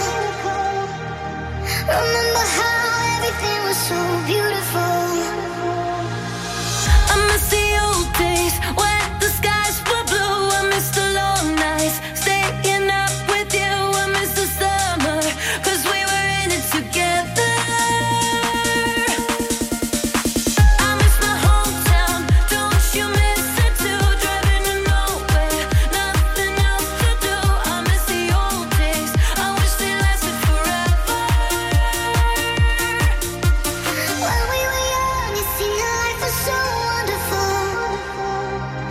Remember how everything was so beautiful. I miss the old days when the skies were blue. I miss the long nights, staying up with you. I miss the summer, 'cause we were in it together. I miss my hometown, don't you miss it too? Driving to nowhere, nothing else to do. I miss the old days, I wish they lasted forever. When we were young, it seemed that life was so wonderful.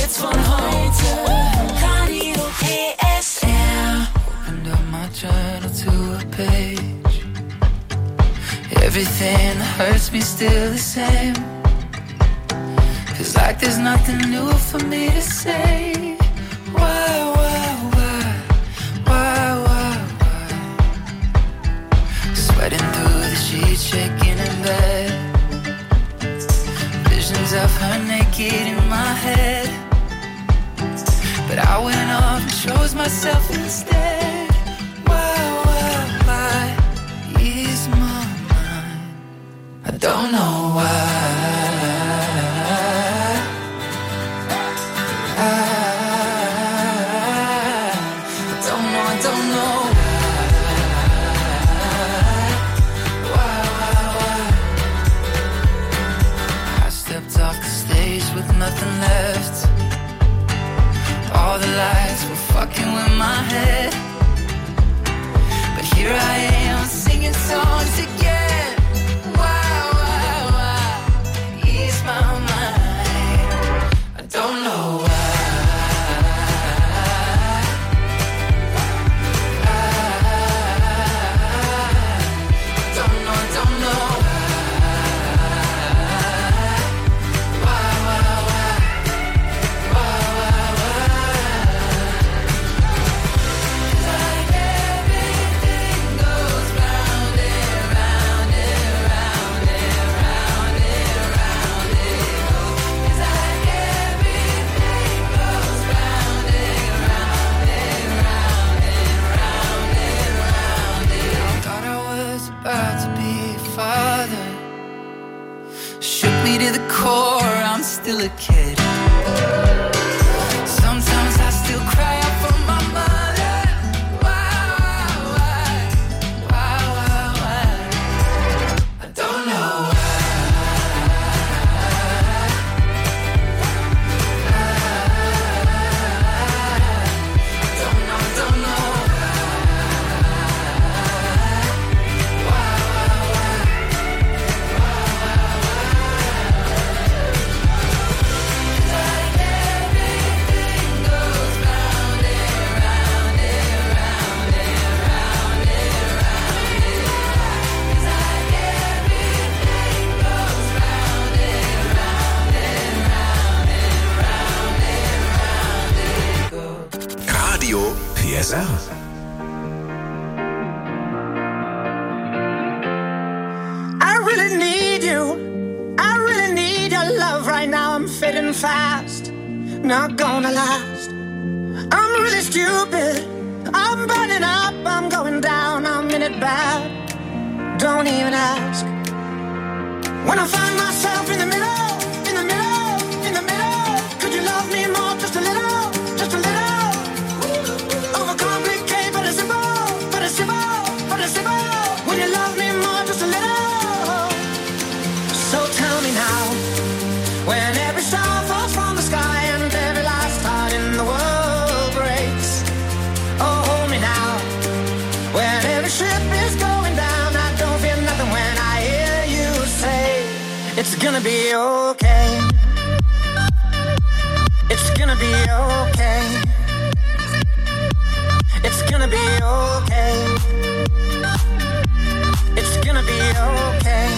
Hits von heute. Radio P S R. Opened up my journal to a page. Everything that hurts me still the same. Feels like there's nothing new for me to say. Why, why, why, why, why, why? Sweating through the sheets, shaking in bed. Visions of her naked in my head. But I went off and chose myself instead. Why, why, why is my mind? I don't know why. Nothing left. All the lights were fucking with my head. But here I am singing songs again. Why, why, why? Ease my mind. I don't know why. I don't know, I don't know. I'm still a kid. Sometimes I still cry out for my mother. Why, why, why, why, why? I don't know why. I don't know, I don't know why. Why, Radio P S R. I really need you. I really need your love right now. I'm fading fast, not gonna last. I'm really stupid. I'm burning up. I'm going down. I'm in it bad. Don't even ask. When I find myself in the middle, in the middle, in the middle, could you love me more? Just a little, just a little. Overcomplicate, but it's simple, but it's simple, but it's simple. When you love me more, just a little. So tell me now, when every star falls from the sky and every last heart in the world breaks. Oh, hold me now, when every ship is going down. I don't feel nothing when I hear you say, it's gonna be okay. It's gonna be okay. It's gonna be okay. It's gonna be okay.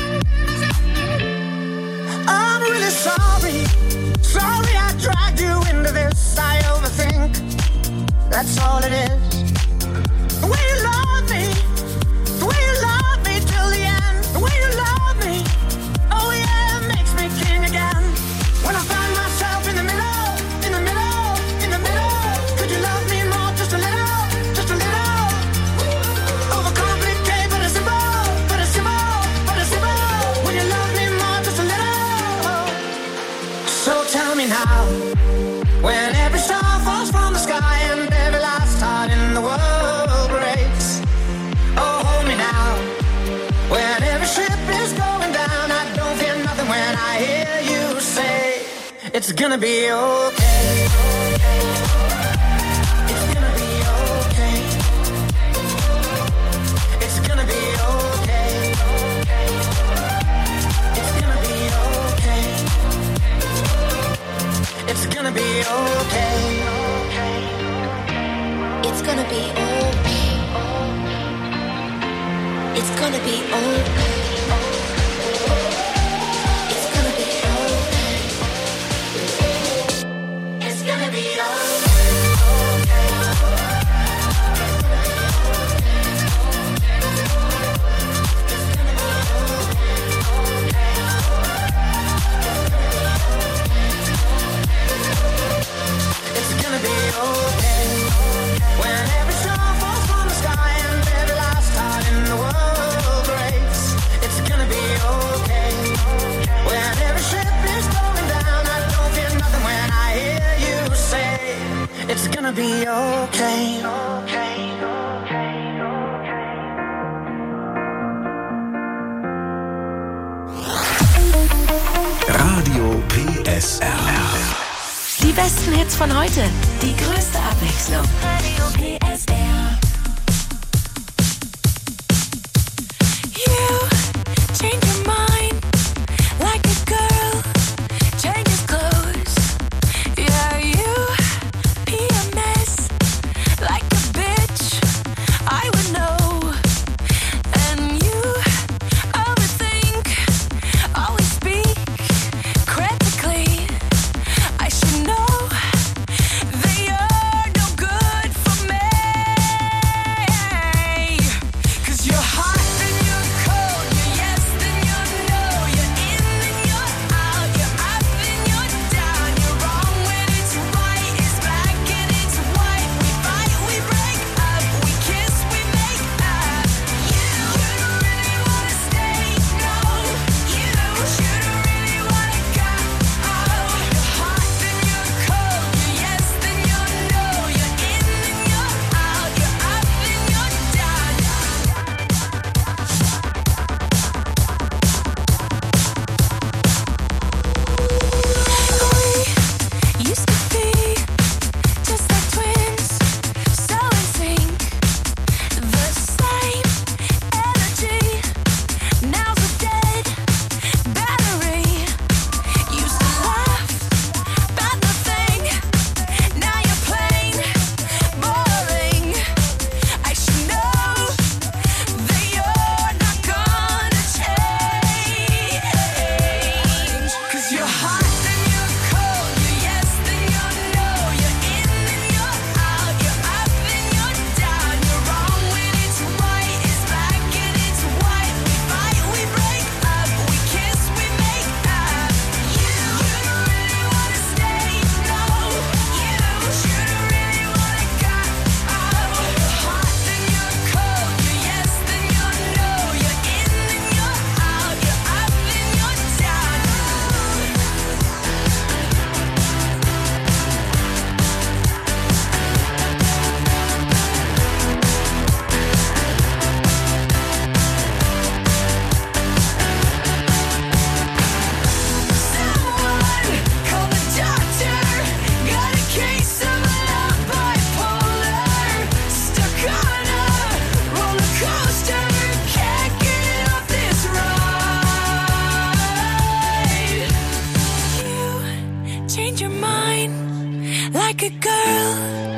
I'm really sorry. Sorry I dragged you into this. I overthink. That's all it is. The way you love me. The way you love me till the end. The way you love me. Oh yeah, it makes me king again. When I find myself in the middle, in the middle, in the middle, could you love me more? Just a little, just a little. Overcomplicate, but it's simple, but it's simple, but it's simple. When you love me more, just a little. So tell me now, when every star falls from the sky and every last heart in the world breaks. Oh, hold me now, when every ship is going down. I don't feel nothing when I hear you say, it's gonna be okay. It's gonna be okay. It's gonna be okay. It's gonna be okay. It's gonna gonna be okay. It's gonna be okay. It's gonna be okay. It's gonna be okay. It's gonna be It's gonna be okay. When every star falls from the sky and every last heart in the world breaks. It's gonna be okay. When every ship is going down, I don't feel nothing when I hear you say it's gonna be okay. Radio P S R. Die besten Hits von heute, die größte Abwechslung. Radio P S R. You change your mind like a girl changes clothes. Yeah, you be a mess like a bitch. I would know. And you overthink, always speak critically. I should know that you're no good for me. 'Cause you're hot, then you're cold, you're yes, then you're no, you're in, then you're out, you're up, then you're down, you're wrong when it's right, it's black and it's white. We fight, we break up, we kiss, we make up. You shouldn't really wanna stay, no. You shouldn't really wanna go. Oh, you're hot, then you're cold, you're yes, then you're no, you're in, then you're out, you're up, then you're down. We used to be just like twins, so in sync, the same energy. Now's a dead battery. Used to laugh about nothing, now you're plain boring. I should know that you're not gonna change. 'Cause you're hot, then you're cold, you're yes, then you're no, you're in, then you're out, you're up, then you're down, you're wrong when it's right, it's black and it's white. We fight, we break up, we kiss, we make up. You shouldn't really wanna stay, no. You shouldn't really wanna go. Oh, you're hot, then you're cold, you're yes, then you're no, you're in, then you're out, you're up, then you're down. Someone call the doctor. Got a case of love bipolar. Stuck on a roller coaster. Can't get off this ride. You change your mind like a girl